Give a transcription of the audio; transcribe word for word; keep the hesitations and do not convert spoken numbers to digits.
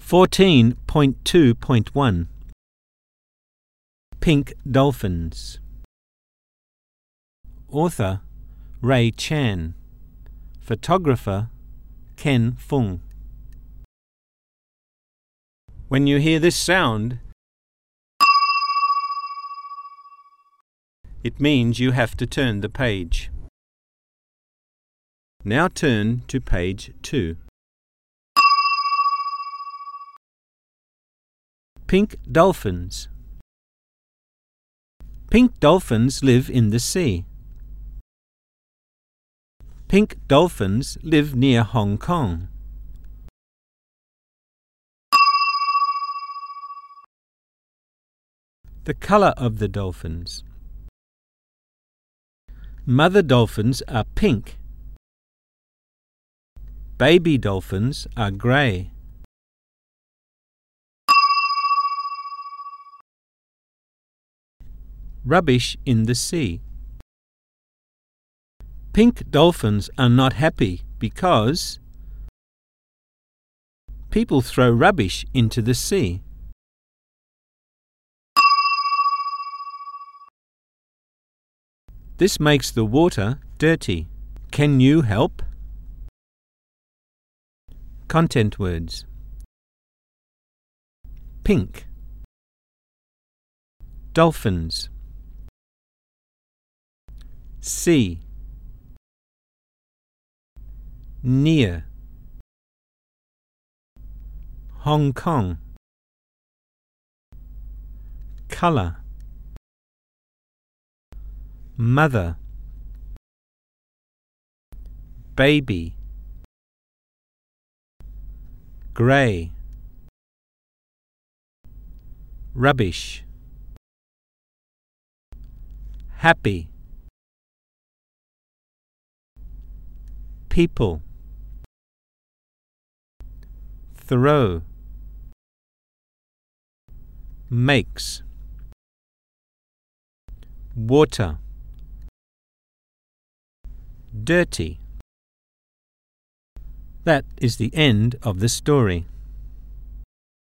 fourteen point two point one Pink Dolphins. Author Ray Chan. Photographer Ken Fung. When you hear this sound, it means you have to turn the page. Now turn to page two. Pink dolphins. Pink dolphins live in the sea. Pink dolphins live near Hong Kong. The color of the dolphins. Mother dolphins are pink. Baby dolphins are grey. Rubbish in the sea. Pink dolphins are not happy because people throw rubbish into the sea. This makes the water dirty. Can you help? Content words. Pink. Dolphins. Sea. Near. Hong Kong. Color. Mother. Baby. Grey. Rubbish. Happy. People. Throw. Makes. Water. Dirty. That is the end of the story.